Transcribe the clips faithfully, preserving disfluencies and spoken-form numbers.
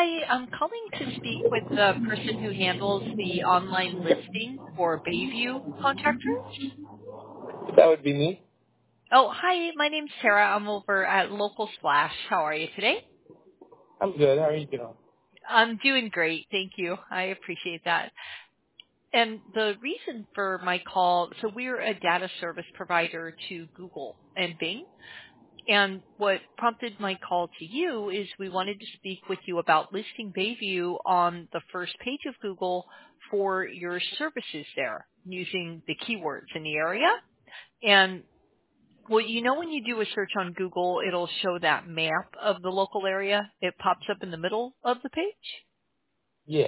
Hi, I'm calling to speak with the person who handles the online listing for Bayview Contractors. That would be me. Oh, hi, my name's Sarah. I'm over at Local Splash. How are you today? I'm good. How are you doing? I'm doing great. Thank you. I appreciate that. And the reason for my call, so we're a data service provider to Google and Bing. And what prompted my call to you is we wanted to speak with you about listing Bayview on the first page of Google for your services there using the keywords in the area. And well, you know when you do a search on Google, it'll show that map of the local area. It pops up in the middle of the page. Yeah.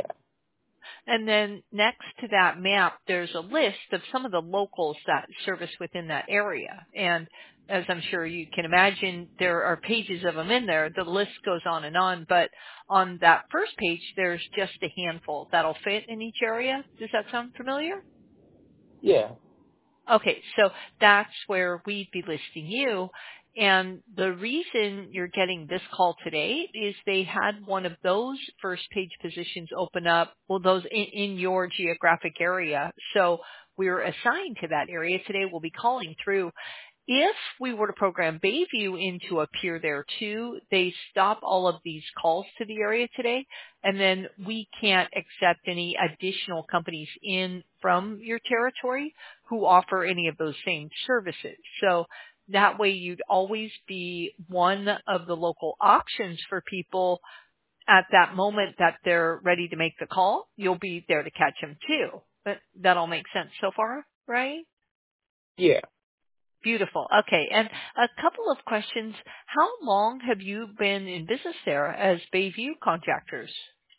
And then next to that map, there's a list of some of the locals that service within that area. And as I'm sure you can imagine, there are pages of them in there. The list goes on and on. But on that first page, there's just a handful that'll fit in each area. Does that sound familiar? Yeah. Okay, so that's where we'd be listing you. And the reason you're getting this call today is they had one of those first page positions open up, well, those in, in your geographic area. So we're assigned to that area today. We'll be calling through. If we were to program Bayview in to appear there too, they stop all of these calls to the area today, and then we can't accept any additional companies in from your territory who offer any of those same services. So that way you'd always be one of the local options for people at that moment that they're ready to make the call. You'll be there to catch them too. But that all makes sense so far, right? Yeah. Beautiful. Okay. And a couple of questions. How long have you been in business there as Bayview Contractors?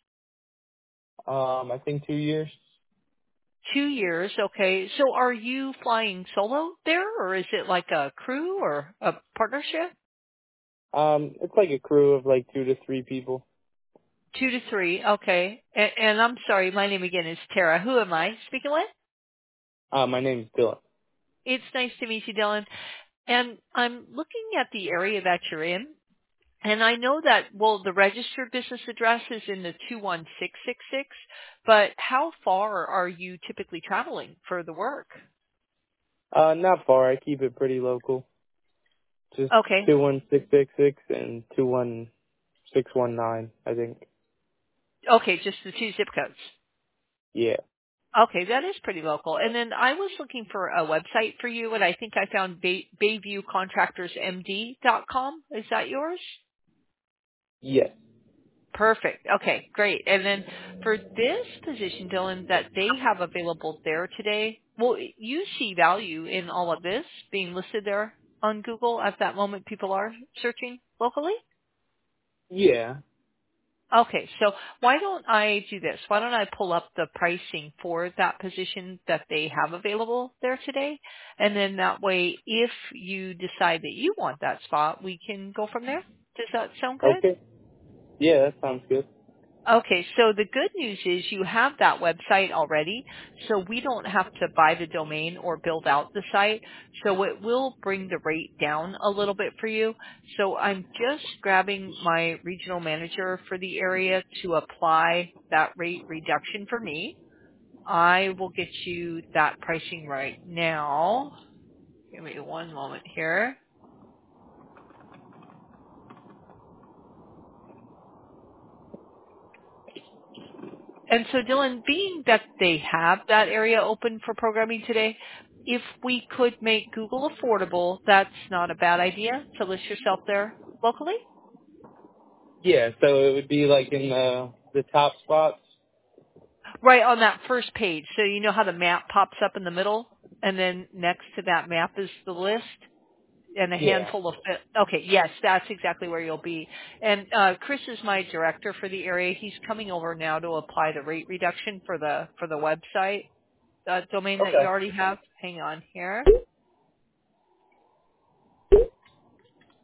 Um, I think two years. Two years. Okay. So are you flying solo there, or is it like a crew or a partnership? Um, it's like a crew of like two to three people. Two to three. Okay. And, and I'm sorry, my name again is Tara. Who am I speaking with? Uh, my name's Dylan. It's nice to meet you, Dylan. And I'm looking at the area that you're in. And I know that, well, the registered business address is in the two one six six six, but how far are you typically traveling for the work? Uh, not far. I keep it pretty local. Just Okay. two one six six six and two one six one nine, I think. Okay, just the two zip codes. Yeah. Okay, that is pretty local. And then I was looking for a website for you, and I think I found Bay, bayview contractors m d dot com. Is that yours? Yes. Perfect. Okay, great. And then for this position, Dylan, that they have available there today, well, you see value in all of this being listed there on Google at that moment people are searching locally? Yeah. Okay, so why don't I do this? Why don't I pull up the pricing for that position that they have available there today? And then that way, if you decide that you want that spot, we can go from there. Does that sound good? Okay. Yeah, that sounds good. Okay, so the good news is you have that website already, so we don't have to buy the domain or build out the site, so it will bring the rate down a little bit for you. So I'm just grabbing my regional manager for the area to apply that rate reduction for me. I will get you that pricing right now. Give me one moment here. And so, Dylan, being that they have that area open for programming today, if we could make Google affordable, that's not a bad idea to list yourself there locally. Yeah, so it would be like in the the top spots. Right on that first page. So you know how the map pops up in the middle, and then next to that map is the list and a Yeah. handful of. Okay, yes, that's exactly where you'll be. And uh, Chris is my director for the area. He's coming over now to apply the rate reduction for the for the website uh, domain that you Okay. already have. Hang on here.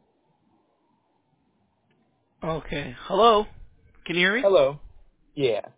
Okay. Hello. Can you hear me? Hello. Yeah.